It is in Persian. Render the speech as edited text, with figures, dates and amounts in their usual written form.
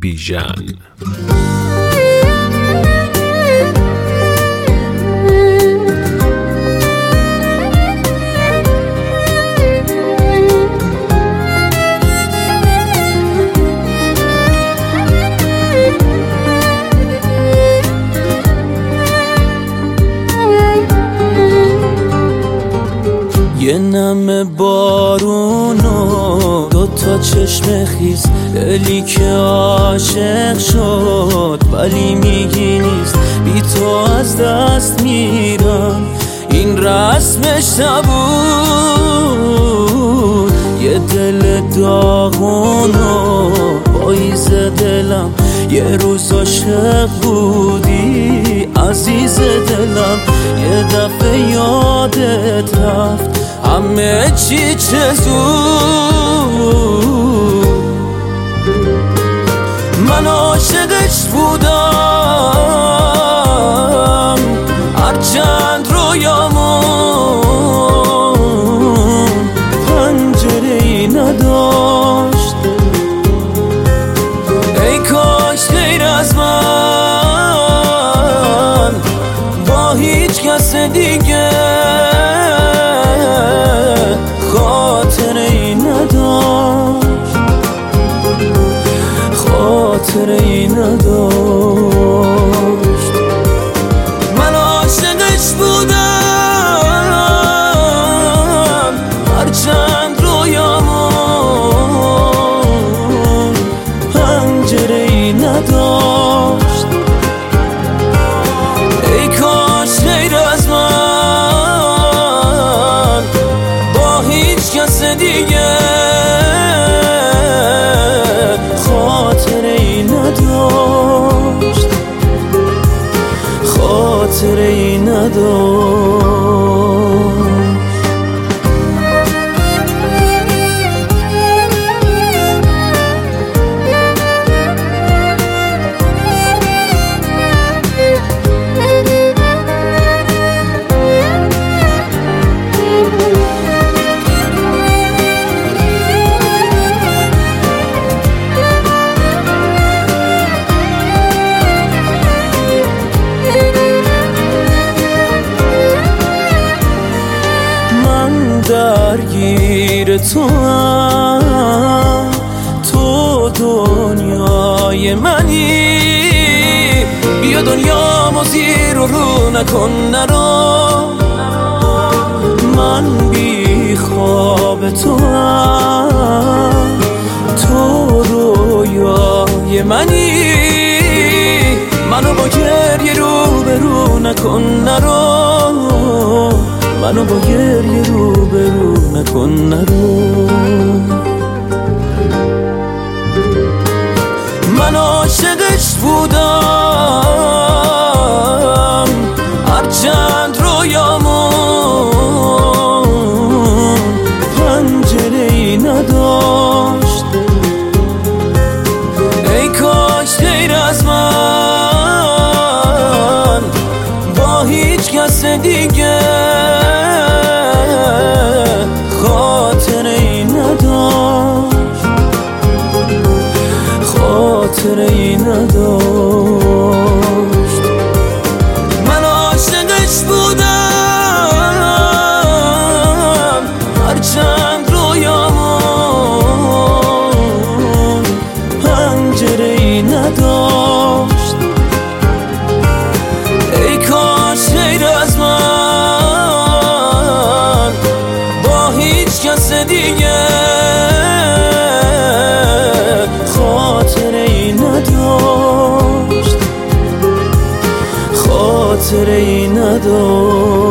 بیژن. یه نم بارون و دوتا چشم خیز، دلی که عاشق شد ولی میگی نیست. بی تو از دست میرم، این رسمش نبود. یه دل داغون و پاییز دلم، یه روز عاشق بودی عزیز دلم. یه دفعه یادت رفت همه چی چه زود. من عاشقش بودم هرچند رویامون پنجره‌ای نداشت. ای کاش غیر از من با هیچ کس دیگه خاطره‌ای نداشت، خاطره‌ای نداشت. من عاشقش بودم هرچند رویامون پنجره‌ای نداشت. ای کاش غیر از من با هیچ کس دیگه خاطره‌ای نداشت، خاطره‌ای نداشت. درگیر تو هم، تو دنیای منی. بیا دنیامو زیر و رو نکن نرو، من بی خواب تو هم، تو رویای منی. منو با گریه رو به رو نکن نرو، منو با گریه رو به رو نکن نرو. من عاشقش بودم هرچند رویامون پنجره‌ای نداشت. ای کاش غیر از من با هیچ کس دیگه خاطره‌ای نداشت، خاطره‌ای نداشت. من عاشقش بودم هرچند رویامون پنجره‌ای نداشت. ای کاش غیر از من با هیچ کس دیگه خاطره‌ای نداشت، خاطره‌ای نداشت.